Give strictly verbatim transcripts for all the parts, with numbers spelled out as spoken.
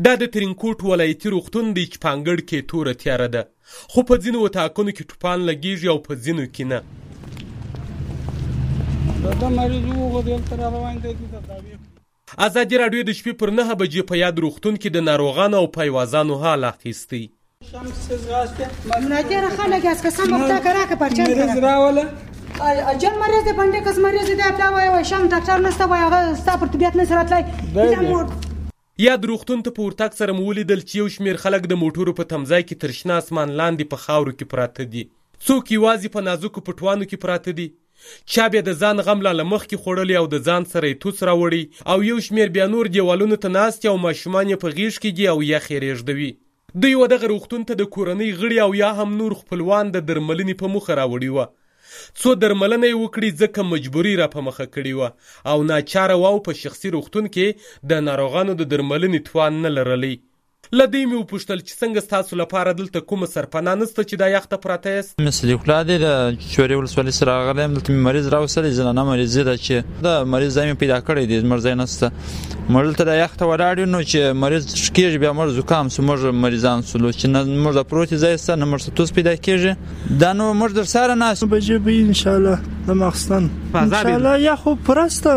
دا د ترینکوټ ولایتي روغتون دی چې په انګړ کې توره تیاره ده، خو په ځینو وطاقونو کې ټوپان لګیږي او په ځینو کې نه. ازادي راډیو د شپې پر نهه بجې په یاد روغتون کې د ناروغانو او پایوازانو حال اخیستی. اجل مریض دی، پنډکس مریض دی، پلا وای شام ډاکټر نشته، وای هغه ستا پر طبیعت نه راتلی. یاد روغتون ته په ورتګ سره مو ولیدل چې یو شمېر خلک د موټرو په تمځای کې تر شنه اسمان لاندې په خاورو کې پراته دي، څوک یوازې په نازکو پټوانو کې پراته دي، چا بیا د ځان غم لا له مخکې خوړلی او د ځان سره یې توس راوړي، او یو شمېر بیا نور دیوالونو ته ناست او ماشومان یې په غېږ کې دي او یخ یې رېږدوي. دوی و دغه روغتون ته د کورنۍ غړي او یا هم نور خپلوان د درملنې په موخه راوړي وه. څو درملنه یې وکړي ځکه مجبوري را په مخه کړې وه او ناچاره وه او په شخصي روغتون کې د ناروغانو د درملنې توان نه لرلی. له دوی مې وپوښتل چې څنګه ستاسو لپاره دلته کومه سرپناه نشته چې دا یخ ته پراته یاست؟ صدیق الله دی، د چورې ولسوالۍ سره راغلی یم. دلته مې مریض راوستلی، زنانه مریضي ده چې د مریض ځای مې پیدا کړی دی، زموږ ځای نشته. موږ دلته د یخ ته ولاړ یو، نو چې مریض کېږي بیا موږ زکام سو، موږ مریضان سولو چې نه موږ د پروتې ځای شته نه موږ ته توس پیدا کېږي. دا نو موږ در سره ناست بجې به انشاءالله د ماخستن انشاءالله یا خو پرسته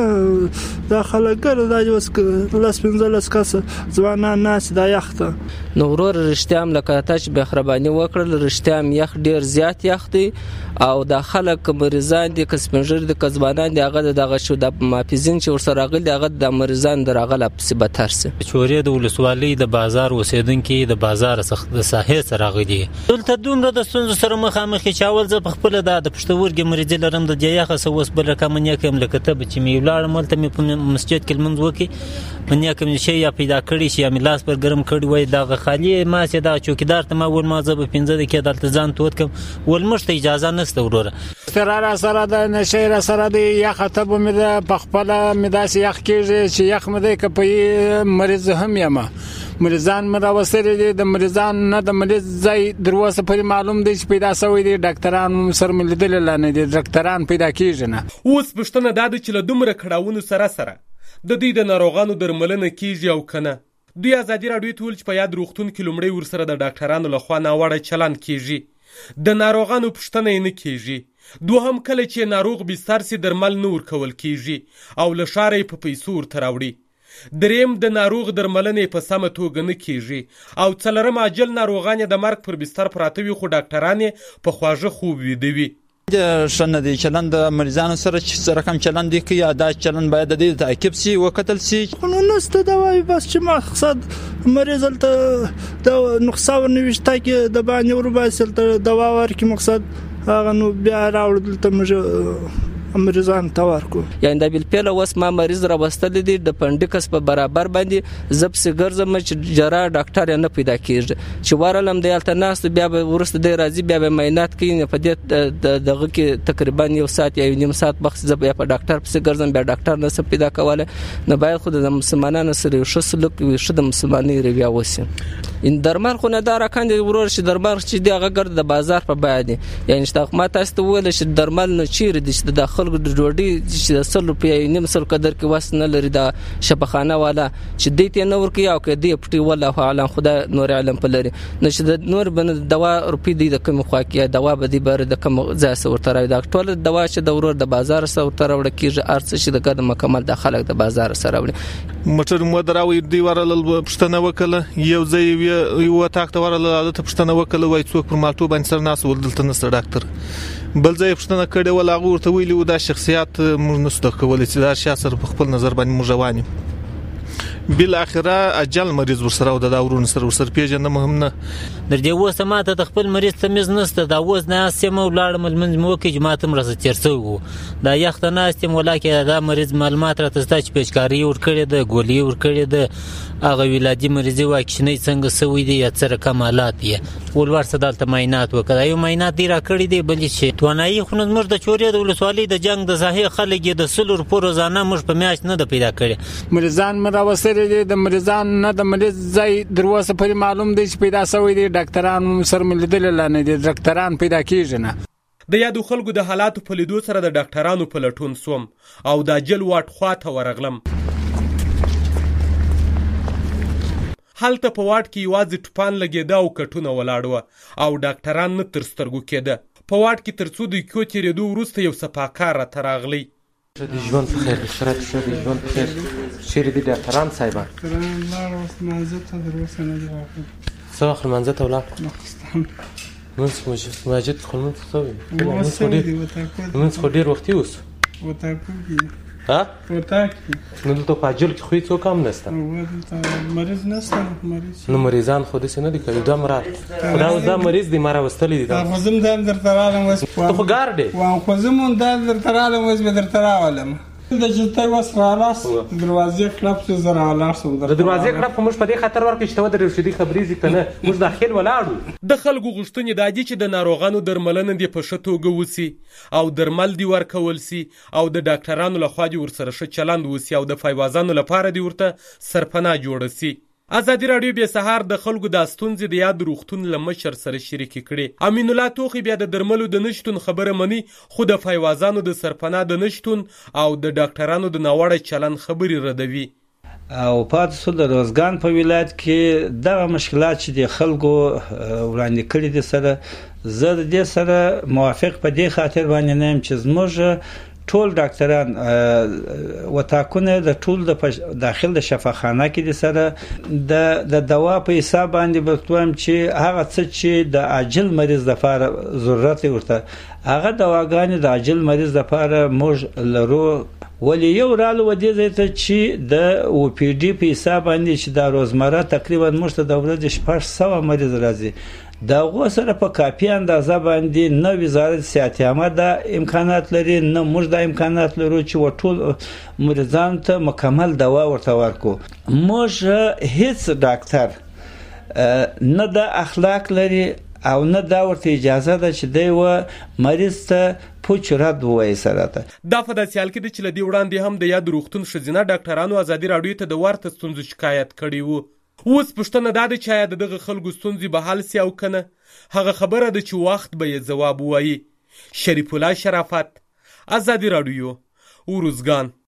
دا خلکګر دا لس پنځلس کسه ځوانان ناست دا یخ ته. نو ورور رښتیا هم لکه تا چې بېخرباني وکړل، رښتیا هم یخ ډېر زیات یخ دی او دا خلک که مریضان دي که سپین ږیري دي که ځوانان دي هغه د دغه شو د محافظین چې ورسره راغلي دي هغه د مریضان د راغله پسې بدتر سي. چورې د ولسوالۍ د بازار اوسېدونکي د بازار څخه د ساحې څخه راغلي دلته دومره د ستونزو سره مخامخ چې اول زه په خپله دا د پښتورګي مریضي لرم، د دې یخه څه اوس بل رقم نیکه یم لکه ته به چې مې ولاړم هلته مې په مسجد کې لمونځ وکړي په نیکه مې شی یا پیدا کړي شي یا مې لاس پر ګرم کړي وای دغه خالي ماسې دغه چوکیدار ته ما ویل ما زه به پنځه دقیقې دلته ځان تود کړم، ول موږ ته اجازه نشته وروره. اختراع را سره د نشې را سره د یخه تبه مې ده په خپله مې داسې یخ کېږي چې یخ مې دی که په مریض هم یم، مریضان مې راوستلي دي، د مریضان نه د مریض ځای در اوسه پورې معلوم دی چې پیدا شوی دی، ډاکټران سره مې لیدلي لا نه دي، ډاکټران پیدا کېږي نه. اوس پوښتنه دا ده چې له دومره کړاوونو سره سره د دوی د ناروغانو درملنه کېږي او که نه؟ دوی ازادي راډیو ته ویل چې په یاد روغتون کې لومړی ورسره د ډاکټرانو لخوا ناوړه چلند کېږي، د ناروغانو پوښتنه یې نه کېږي، دوهم کله چې ناروغ بستر سي درمل نه ورکول کېږي او له ښاره یې په پیسو ورته راوړي، دریم د ناروغ درملنې په سمه توګه نه کېږي او څلرم عاجل ناروغان یې د مرګ پر بستر پراته وي خو ډاکټران یې په خواږه خوب ویده وي. ښه نه دی چلند د مریضانو سره چې څه رقم چلند دی کوي، دا چلند باید د دې تعقیب سي وکتل سي. خو نو نسته دوایي بس چې مقصد مریض هلته د نسخه ورنویشته کې د باندې ورباسي هلته دوا ورکړي، مقصد هغه نو بیا راوړو دلته موږ مریضان ته ورکو. یعنې دا بالفعله اوس ما مریض راوستلی دی د پنډکس په برابر باندې زه پسې ګرځم چې جراح ډاکټر یې نه پیدا کېږي، چې ورغلم دی هلته ناست بیا به وروسته دی راځي بیا به معاینات کوي، په دې دغه کې تقریبا یو ساعت یا یو نیم ساعت وخت زه بیا په ډاکټر پسې ګرځم، بیا ډاکټر نشم پیدا کولی. نو باید خو د مسلمانانو سره یو ښه سلوک یو ښه د مسلمانۍ رویه وسي. درمل خو نه دا راکان دی ورور چې درمل چې دی هغه ګرد د بازار په بیه دي، یعنې چې ما تاسو ته وویل چې درمل نو چیرې دي چې د خلکو د ډوډۍ چې د سل روپۍ نیم سل قدر کې وس نه لري د شفاخانه والا چې دوی ته نه ورکوي او که دوی پټي والله اعلم خدای نور علم په لري، نو چې د نور بنه دوا روپۍ دی د کومې خوا کې دوا به دی بر د کوم ځای سره ورته راوي، دا ټول دوا چې د ورور د بازار سره ورته راوړل کېږي هر څه چې د ګډ مکمل د خلک د بازار سره راوړي. موټر مو دراوي دی ورل پښتنه وکړه یو ځای یو تاکته ورل عادت پښتنه وکړه وای څوک پر مالټو باندې سر ناس ولدلته نست ډاکټر بل ځای پښتنه کړي ولا غور ته ویلو دا شخصیت موږ نسته کولای چې دا شاسر په خپل نظر باندې موږ رواني بل اخره اجل مریض ورسره او د داورون سره ورسره پیژنه مهم نه در دې وسه ماته د خپل مریض تمیز نسته دا وز نه سم ولړم المنځ مو کې جماعت مرزه تیرسو دا یخت نه استم ولکه دا مریض معلومات را تاسو چې پیچکاری ور کړی د ګولۍ ور کړی د هغه ولادي مریضي واکسینې څنګه سوي دي یا څه کمالات یې ول ورسره دلته معاینات وکړای یو معاینات دی را کړی دی بل شي توانایي خو موږ د چورې د ولسوالۍ د جنگ د زاهي خلک د سلور پر روزانه موږ په میاشت نه د پیدا کړی مریضان مراوسره دي د مریضان نه د مریض ځای دروازه پر معلوم دي چې پیدا شوی دي ډاکټران سره ملدل لانه دي ډاکټران پیدا کیږي نه د یادو خلکو د حالاتو په لیدو سره د ډاکټرانو په لټون سوم او د جل واټ خواته ورغلم هلته په واټ کې یوازې ټوپان لګېده او کټونه ولاړ وه او ډاکټران نه تر سترګو کېده. په واټ کې تر څو دقیقو تېرېدو وروسته یو سپاکار راته راغلی. د ژوند په خیر بشرت ښه د ژوند په خیر. چیرې دي ډاکټران صاحبان؟ ډاکټران ولاړ اوس مانځه ته تر اوسه نه دي راغلي. څه وخت لمانځه ته ولاړ؟ لمونځ مسجد خو لمونځ څه وي؟ لمونځ خو ډېر وختي اوس وطاقو کې ها؟ وطاق کې نو دلته په عاجل کې خو هېڅ څوک هم نشته؟ دلته مریض نشته. مریض نو مریضان خو داسې نه دي کوي دا مراد دا اوس دا مریض دی ما راوستلی دي. خو زه هم دا درته راغلم اوس ته خو ګارډ یې وایم خو زه هم دا درته راغلم اوس مې درته راولم. د چې ته اوس رالاست دروازې کلب چې زه راولاړ شم. د دروازې کلب خو موږ په دې خطر ورکړو چې ته ودرېږو چې دوی خبرېږي که نه موږ داخل ولاړو. د خلکو غوښتنې دا دي چې د ناروغانو درملنه دې په ښه توګه وسي او درمل دې ورکول سي او د ډاکټرانو لخوا دې ورسره ښه چلند وسي او د فایوازانو لپاره دې ورته سرپناه جوړه سي. ازادي راډیو بې سهار د خلکو دا ستونزې د یاد روغتون له مشر سره شریکې کړې. امین الله توخی بیا د درملو د نشتون خبره مني خو د فایوازانو د سرپناه د نشتون او د ډاکټرانو د ناوړه چلند خبرې ردوي. او پاتې شو د روزګان په ولایت کې دغه مشکلات چې د خلکو وړاندې کړي دي سره زه د دې سره موافق په دې خاطر باندې نه یم چې زموږ ټول ډاکټران وتاکونه د ټول د داخل د شفاخانه کې د سره د د دوا په حساب باندې بتوم چې هغه څه چې د عاجل مریض لپاره ضرورت ورته هغه دواګانې د عاجل مریض لپاره موږ لرو. ولی یو رالو ودی زیته چې د او پی ډی په حساب باندې چې د روزمره تقریبا موږ ته د ورځې شپږ سوه مریض راځي. دا غو سره په کافي اندازه باندې نه وزارت صحت عامه د امکانات لري نه موږ د امکانات لرو چې وټول مریضان ته مکمل دوا ورته ورکو. موږ هیڅ ډاکټر نه د اخلاق لري او نه دا ورته اجازه ده چې دی و مریض ته پوچ رد وای سره ته. دا په داسې حال کې ده چې له دې وړاندې هم د یاد روغتون ښځینه ډاکټرانو ازادي راډیو ته د ورته ستونزو شکایت کړی و. اوس پوښتنه دا ده چې آیا د دغه خلکو ستونزې به حل سي او که نه؟ هغه خبره ده چې وخت به یې ځواب ووایي. شریف الله شرافت، ازادي راډیو، ارزګان.